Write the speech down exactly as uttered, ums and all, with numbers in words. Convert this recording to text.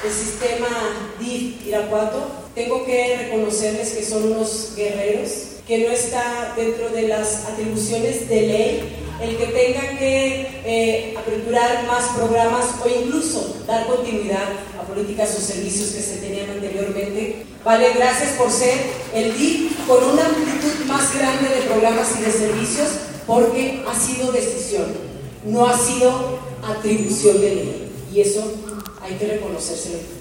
el sistema D I F Irapuato, tengo que reconocerles que son unos guerreros, que no está dentro de las atribuciones de ley el que tengan que eh, aperturar más programas o incluso dar continuidad a políticas o servicios que se tenían anteriormente. Vale, gracias por ser el D I F con una amplitud más grande de programas y de servicios, porque ha sido decisión, no ha sido atribución de ley, y eso hay que reconocérselo